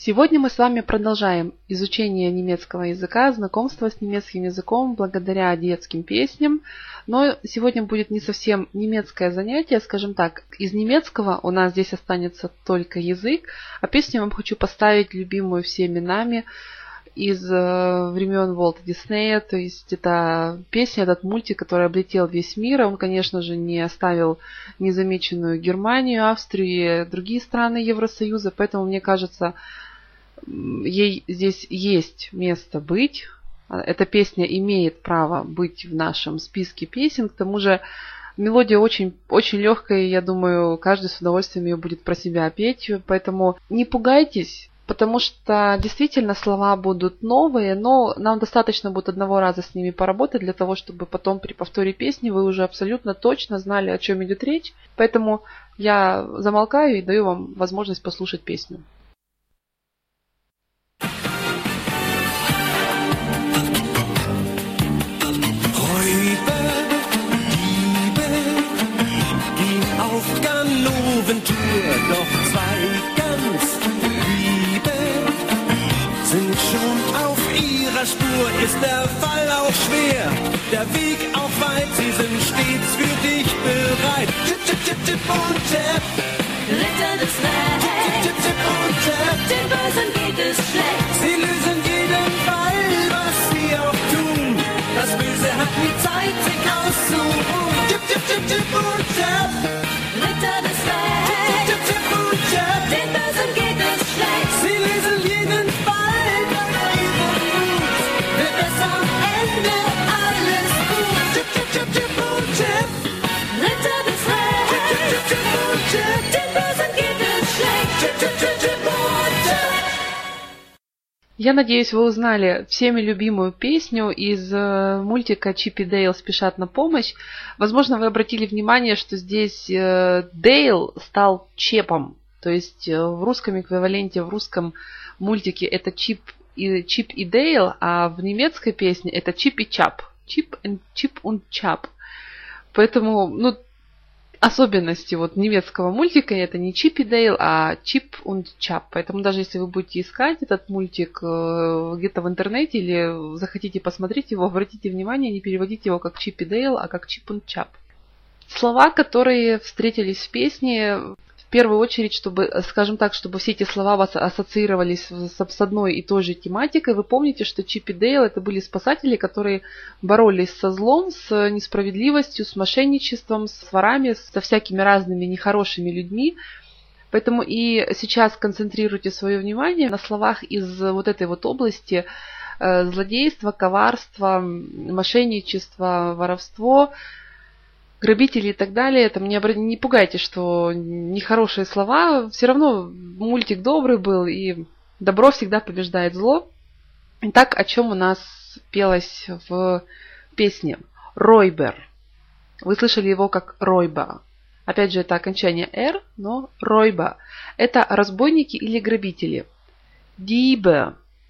Сегодня мы с вами продолжаем изучение немецкого языка, знакомство с немецким языком благодаря детским песням. Но сегодня будет не совсем немецкое занятие, скажем так. Из немецкого у нас здесь останется только язык, а песню я вам хочу поставить любимую всеми нами из времен Уолта Диснея. То есть это песня, этот мультик, который облетел весь мир. Он, конечно же, не оставил незамеченную Германию, Австрию и другие страны Евросоюза. Поэтому, мне кажется, ей здесь есть место быть. Эта песня имеет право быть в нашем списке песен. К тому же мелодия очень, очень легкая, и я думаю, каждый с удовольствием ее будет про себя петь. Поэтому не пугайтесь, потому что действительно слова будут новые, но нам достаточно будет одного раза с ними поработать для того, чтобы потом при повторе песни вы уже абсолютно точно знали, о чем идет речь. Поэтому я замолкаю и даю вам возможность послушать песню. Doch zwei ganz Liebe sind schon auf ihrer Spur. Ist der Fall auch schwer, der Weg auch weit, sie sind stets für dich bereit. Tipp, tipp, tipp, tipp und tap, Ritter des Rechts, tipp, tipp, tipp und tap, den Bösen geht es schlecht. sie lösen jeden Fall, was sie auch tun. Das Böse hat nie Zeit, sich auszuruhen. Tipp, tipp, tipp, tipp und tap, Ritter des Rechts, tipp, tipp und tap. den Bösen geht es schlecht. Sie lösen jeden Fall, doch ihre Mut wird es am Ende alles gut. Tipp, tipp, tipp, tipp und tipp. Ritter des Tipp, tipp, Rechts, tipp, tipp und tipp. den Bösen geht es schlecht. Tipp, tipp, tipp, tipp und tipp. Я надеюсь, вы узнали всеми любимую песню из мультика «Чип и Дейл спешат на помощь». Возможно, вы обратили внимание, что здесь Дейл стал Чепом. То есть в русском эквиваленте, в русском мультике это Чип и Дейл, а в немецкой песне это Чип и Чап. Чип und Чап. Поэтому, особенности немецкого мультика это не Чип и Дейл, а Чип und Чап. Поэтому даже если вы будете искать этот мультик где-то в интернете или захотите посмотреть его, обратите внимание, не переводите его как Чип и Дейл, а как Чип und Чап. Слова, которые встретились в песне, в первую очередь, чтобы все эти слова вас ассоциировались с одной и той же тематикой. Вы помните, что Чип и Дейл это были спасатели, которые боролись со злом, с несправедливостью, с мошенничеством, с ворами, со всякими разными нехорошими людьми. Поэтому и сейчас концентрируйте свое внимание на словах из этой области: злодейство, коварство, мошенничество, воровство, грабители и так далее. Не пугайте, что нехорошие слова. Все равно мультик добрый был, и добро всегда побеждает зло. Итак, о чем у нас пелось в песне? Ройбер. Вы слышали его как Ройба. Опять же, это окончание «р», но Ройба. Это разбойники или грабители. Дибе.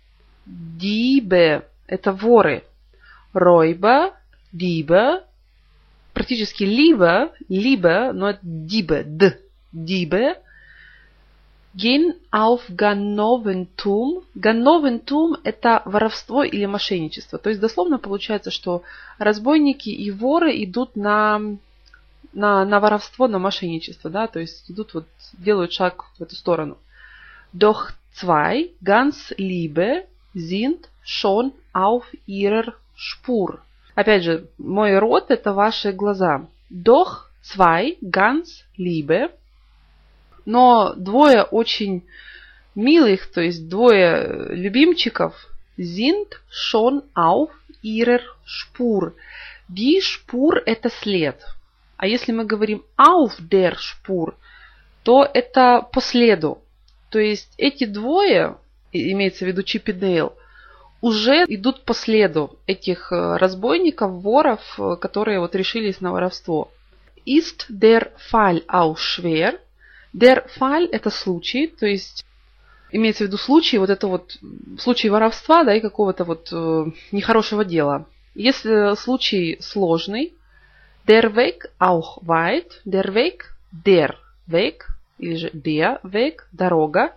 Дибе. Это воры. Ройба, дибе. Практически либо, но это дибе, дибе. Gehen auf Ganoventum. Ganoventum это воровство или мошенничество. То есть дословно получается, что разбойники и воры идут на воровство, на мошенничество, да, то есть делают шаг в эту сторону. Doch zwei ganz liebe sind schon auf ihrer Spur. Опять же, мой рот это ваши глаза. Doch zwei ganz liebe. Но двое очень милых, то есть двое любимчиков, sind schon auf ihrer Spur. Die Spur это след. А если мы говорим auf der Spur, то это по следу. То есть эти двое, имеется в виду Чип и Дейл, уже идут по следу этих разбойников, воров, которые решились на воровство. Ist der Fall auch schwer? Der Fall это случай, то есть имеется в виду случай, случай воровства, да, и какого-то нехорошего дела. Если случай сложный, der Weg auch weit, der Weg, или же der Weg, дорога.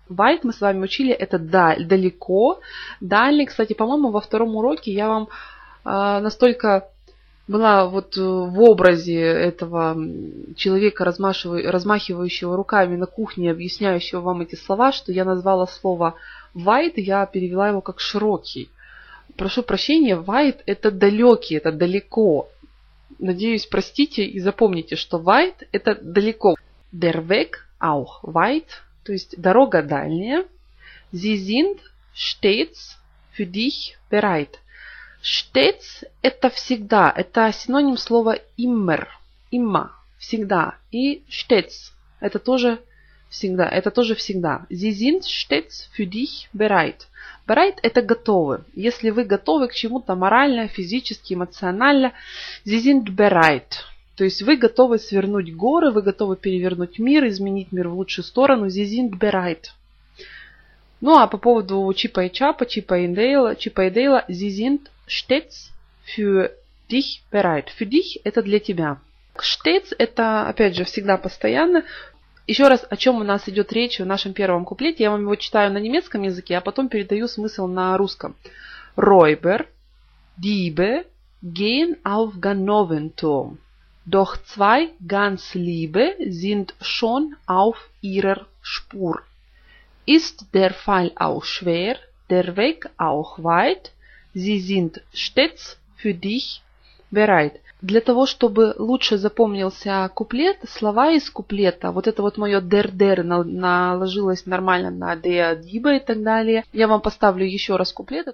Weit мы с вами учили, это далеко, дальний. Кстати, по-моему, во втором уроке я вам настолько была вот в образе этого человека, размахивающего руками на кухне, объясняющего вам эти слова, что я назвала слово wide, я перевела его как широкий. Прошу прощения, wide это далекий, это далеко. Надеюсь, простите и запомните, что weit это далеко. Der Weg auch weit, то есть дорога дальняя. Sie sind stets für dich bereit. Stets это всегда, это синоним слова immer, всегда. И stets это тоже всегда, Sie sind stets für dich bereit. Bereit это готовы. Если вы готовы к чему-то морально, физически, эмоционально, Sie sind bereit. То есть вы готовы свернуть горы, вы готовы перевернуть мир, изменить мир в лучшую сторону. Sie sind bereit. Ну а по поводу Чипа и Чапа, Чипа и Дейла, Sie sind stets für dich bereit. Für dich это для тебя. Stets это, опять же, всегда, постоянно. Еще раз, о чем у нас идет речь в нашем первом куплете. Я вам его читаю на немецком языке, а потом передаю смысл на русском. Räuber, Diebe gehen auf Ganoventurm. Doch zwei ganz Liebe sind schon auf ihrer Spur. Ist der Fall auch schwer, der Weg auch weit, sie sind stets für dich bereit. Для того, чтобы лучше запомнился куплет, слова из куплета, вот это вот мое der наложилось нормально на der, diebe и так далее. Я вам поставлю еще раз куплет.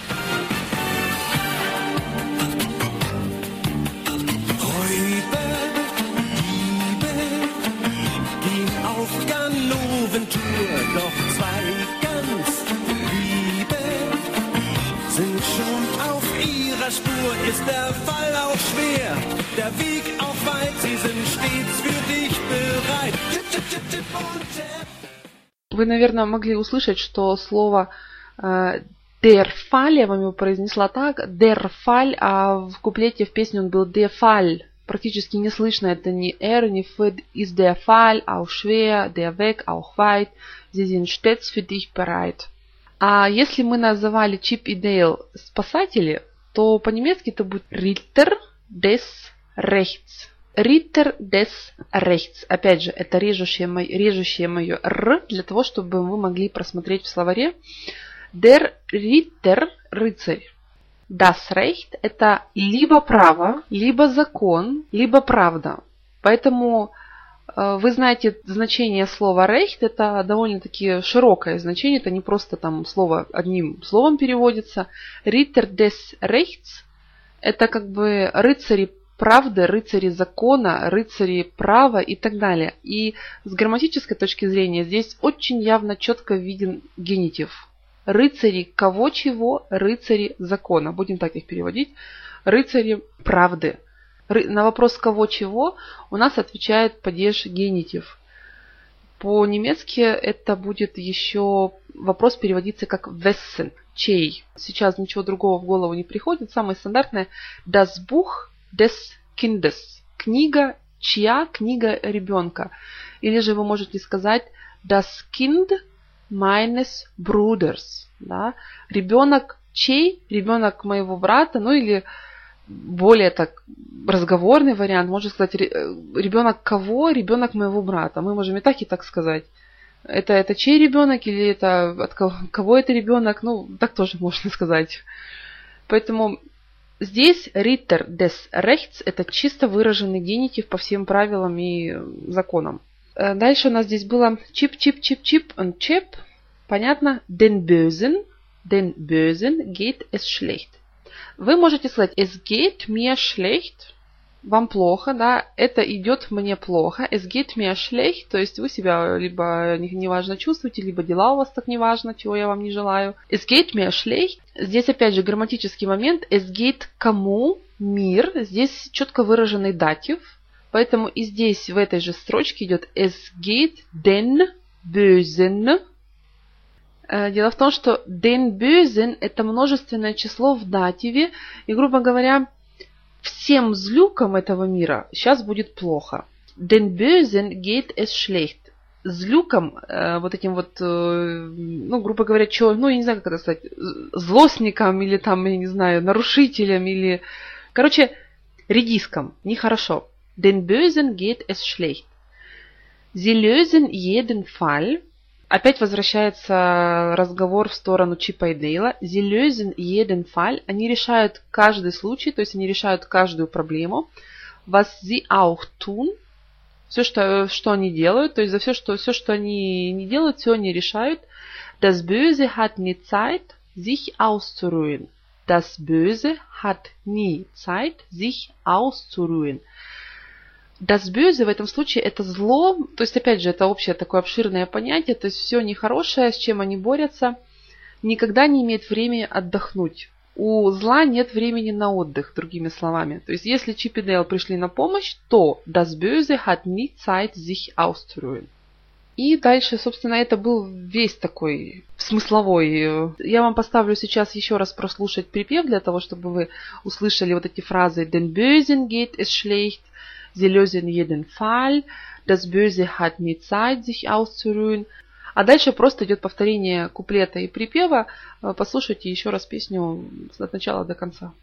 Doch zwei ganz Liebe sind schon auf ihrer Spur. Ist der Fall auch schwer, der Weg auch weit, sie sind stets für dich bereit. Вы, наверное, могли услышать, что слово der Fall, я вам его произнесла так, der Fall, а в куплете в песне он был der Fall. Практически не слышно, это ни ни F, ist der Fall auch schwer, der Weg auch weit, sie sind stets für dich bereit. А если мы называли Чип и Дейл спасатели, то по-немецки это будет Ritter des Rechts. Ritter des Rechts. Опять же, это режущее мое Р, для того, чтобы вы могли просмотреть в словаре. Der Ritter, рыцарь. Das Recht – это либо право, либо закон, либо правда. Поэтому вы знаете значение слова Recht – это довольно-таки широкое значение, это не просто там слово одним словом переводится. Ritter des Rechts – это как бы рыцари правды, рыцари закона, рыцари права и так далее. И с грамматической точки зрения здесь очень явно четко виден генитив. Рыцари кого чего, рыцари закона. Будем так их переводить. Рыцари правды. На вопрос кого чего у нас отвечает падеж генитив. По-немецки это будет еще вопрос переводиться как wessen, чей. Сейчас ничего другого в голову не приходит. Самое стандартное das Buch des Kindes. Книга чья, книга ребенка. Или же вы можете сказать das Kind meines Bruders. Да? Ребенок чей? Ребенок моего брата. Ну или более так разговорный вариант. Можно сказать ребенок кого? Ребенок моего брата. Мы можем и так сказать. Это чей ребенок или это от кого это ребенок? Ну, так тоже можно сказать. Поэтому здесь Ritter des Rechts это чисто выраженный генитив по всем правилам и законам. Дальше у нас здесь было чип und chip. Понятно? Den Bösen geht es schlecht. Вы можете сказать es geht mir schlecht. Вам плохо, да? Это идет мне плохо. Es geht mir schlecht. То есть вы себя либо неважно чувствуете, либо дела у вас так неважно, чего я вам не желаю. Es geht mir schlecht. Здесь опять же грамматический момент. Es geht кому? Мир. Здесь четко выраженный датив. Поэтому и здесь, в этой же строчке идет es geht den Bösen. Дело в том, что den Bösen это множественное число в дативе. И, грубо говоря, всем злюкам этого мира сейчас будет плохо. Den Bösen geht es schlecht. злюком, вот этим вот, ну, грубо говоря, ну, я не знаю, как это сказать, злостником или там, я не знаю, нарушителем или, короче, редиском. Нехорошо. Den Bösen geht es schlecht. Sie lösen jeden Fall. Опять возвращается разговор в сторону Чипа и Дейла. Sie lösen jeden Fall. Они решают каждый случай, то есть они решают каждую проблему. Was sie auch tun. Все, что они делают, то есть за все, что они не делают, все они решают. Das Böse hat nie Zeit, sich auszuruhen. Das Böse hat nie Zeit, sich auszuruhen. Das Böse в этом случае это зло, то есть опять же это общее такое обширное понятие, то есть все нехорошее, с чем они борются, никогда не имеет времени отдохнуть. У зла нет времени на отдых, другими словами. То есть если Чип и Дейл пришли на помощь, то das Böse hat nie Zeit, sich auszuruhen. И дальше, собственно, это был весь такой смысловой. Я вам поставлю сейчас еще раз прослушать припев, для того, чтобы вы услышали вот эти фразы Den Bösen geht es schlecht, sie lösen jeden Fall, das Böse hat nie Zeit, sich auszuruhen. А дальше просто идет повторение куплета и припева. Послушайте еще раз песню от начала до конца.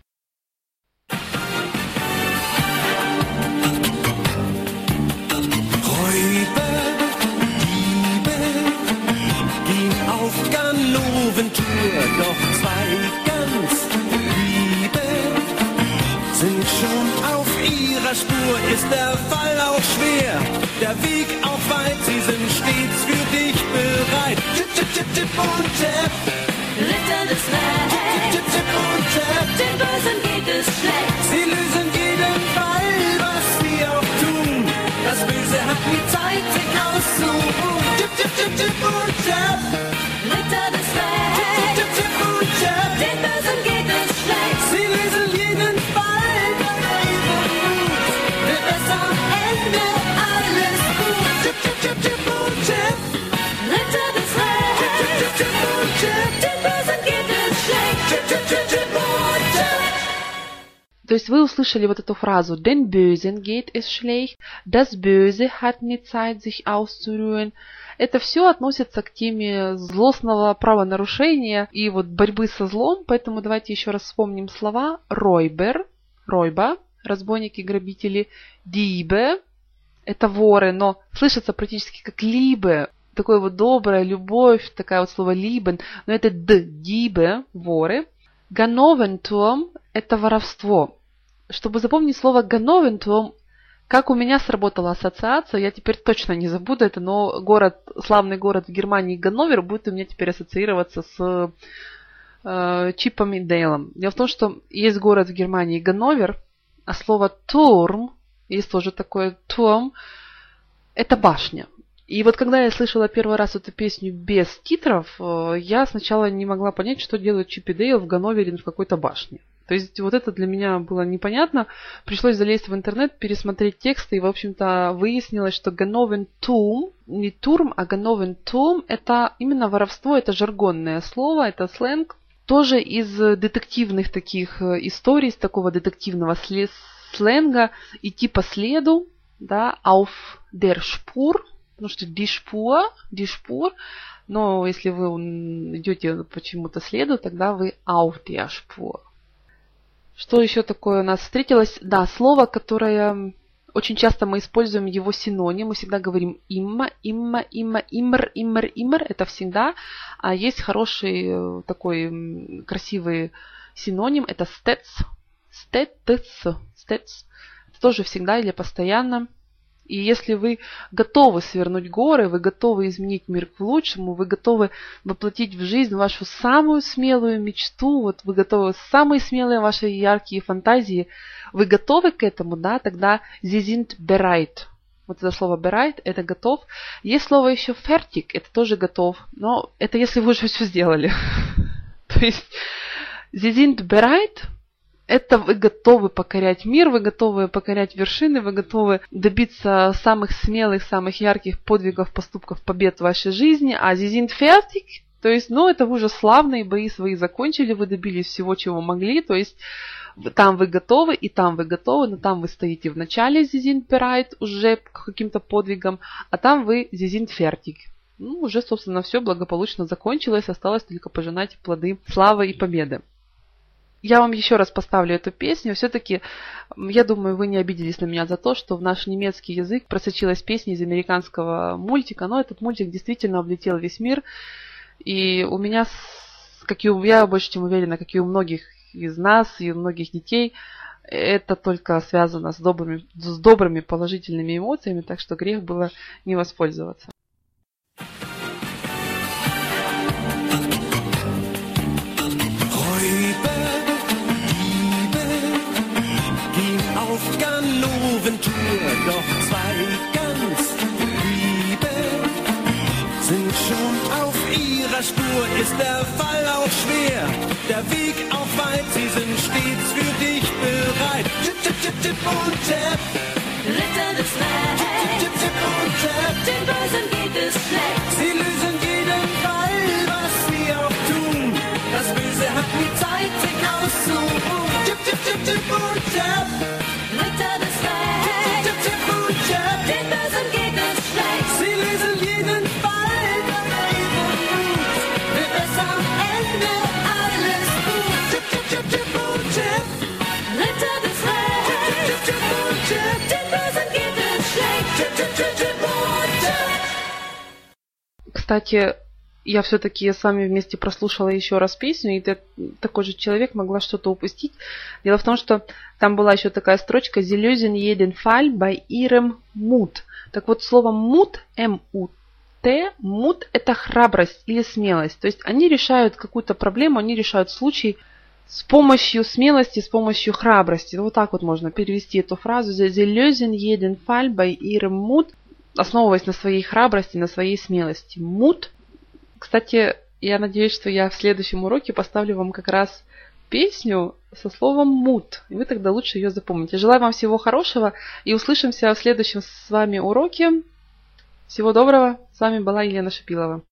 Auf Ganoventour, doch zwei ganz Liebe sind schon auf ihrer Spur. Ist der Fall auch schwer, der Weg auch weit, sie sind stets für dich bereit. Tipp, tipp, tipp, tipp und tap. Ritter des Rechts. Tipp, tipp und tap. Den Bösen geht es schlecht. Sie lösen jeden Fall, was sie auch tun. Das Böse hat nie Zeit, sich auszuruhen. Tipp, tipp, tipp, tipp und tap. Ritter des Rechts. Tipp, tipp und tap. Den Bösen geht es schlecht. Sie lösen jeden Fall bei ihrem Mut. Wird es am Ende alles gut. Tipp, tipp, tipp, tipp und tap. Ritter des Rechts. Tipp, tipp, tipp und tap. Den Bösen geht es schlecht. Tipp, tipp, tipp, tipp und tap. То есть вы услышали вот эту фразу Den Bösen geht es schlecht, das Böse hat nie Zeit, sich auszuruhen. Это все относится к теме злостного правонарушения и вот борьбы со злом, поэтому давайте еще раз вспомним слова Räuber, Räuber, разбойники, грабители, Diebe, это воры, но слышится практически как Liebe, такое вот добрая любовь, такая вот слово Lieben, но это Diebe, воры. Ganoventurm – это воровство. Чтобы запомнить слово Ganoventurm, как у меня сработала ассоциация, я теперь точно не забуду это, но славный город в Германии Ганновер будет у меня теперь ассоциироваться с Чипом и Дейлом. Дело в том, что есть город в Германии Ганновер, а слово Turm, есть тоже такое Turm, это башня. И вот когда я слышала первый раз эту песню без титров, я сначала не могла понять, что делает Чип и Дейл в Ганновере в какой-то башне. То есть вот это для меня было непонятно. Пришлось залезть в интернет, пересмотреть тексты, и, в общем-то, выяснилось, что Ganoventurm, не турм, а Ganoventurm – это именно воровство, это жаргонное слово, это сленг. Тоже из детективных таких историй, из такого детективного сленга, идти по следу, да, auf der Spur, потому что die Spur, но если вы идете почему-то следу, тогда вы auf der Spur. Что еще такое у нас встретилось? Да, слово, которое очень часто мы используем его синоним. Мы всегда говорим immer, immer. Это всегда. А есть хороший такой красивый синоним. Это stets. Это тоже всегда или постоянно. И если вы готовы свернуть горы, вы готовы изменить мир к лучшему, вы готовы воплотить в жизнь вашу самую смелую мечту, вот вы готовы самые смелые ваши яркие фантазии, вы готовы к этому, да, тогда Sie sind bereit. Вот это слово bereit, это готов. Есть слово еще fertig, это тоже готов, но это если вы уже все сделали. То есть Sie sind bereit. Это вы готовы покорять мир, вы готовы покорять вершины, вы готовы добиться самых смелых, самых ярких подвигов, поступков, побед в вашей жизни. А Sie sind fertig, то есть, это вы уже славные бои свои закончили, вы добились всего, чего могли. То есть, Там вы готовы, и там вы готовы, но там вы стоите в начале Sie sind bereit, уже к каким-то подвигам, а там вы Sie sind fertig. Ну, уже, собственно, все благополучно закончилось, осталось только пожинать плоды славы и победы. Я вам еще раз поставлю эту песню. Все-таки, я думаю, вы не обиделись на меня за то, что в наш немецкий язык просочилась песня из американского мультика. Но этот мультик действительно облетел весь мир. И у меня, я больше чем уверена, как и у многих из нас, и у многих детей, это только связано с добрыми положительными эмоциями. Так что грех было не воспользоваться. Doch zwei ganz Liebe sind schon auf ihrer Spur. Ist der Fall auch schwer, der Weg auch weit, sie sind stets für dich bereit. Tipp, tipp, tipp, tipp und tap. Ritter des Rechts. Tipp, tipp, tipp und tap. Den Bösen geht es schlecht. Sie lösen jeden Fall, was sie auch tun. Das Böse hat nie Zeit, sich auszuruhen. Tipp, tipp, tipp, tipp und tap. Ritter des Rechts. Den Bösen geht es schlecht. Sie lösen jeden Fall, wird es am Ende alles gut. Tipp, tipp, tipp, tipp und tipp. Ritter des Rechts. Tipp, tipp, tipp und tipp. Den Bösen geht es schlecht. Tipp, tipp, tipp, tipp und tipp. Кстати, я все-таки с вами вместе прослушала еще раз песню, и такой же человек могла что-то упустить. Дело в том, что там была еще такая строчка Sie lösen jeden Fall bei ihrem Mut. Так вот, слово Mut, M-U-T, Mut – это храбрость или смелость. То есть они решают какую-то проблему, они решают случай с помощью смелости, с помощью храбрости. Вот так вот можно перевести эту фразу. Sie lösen jeden Fall bei ihrem Mut, основываясь на своей храбрости, на своей смелости. Mut. Кстати, я надеюсь, что я в следующем уроке поставлю вам как раз песню со словом «мут», и вы тогда лучше ее запомните. Желаю вам всего хорошего, и услышимся в следующем с вами уроке. Всего доброго. С вами была Елена Шипилова.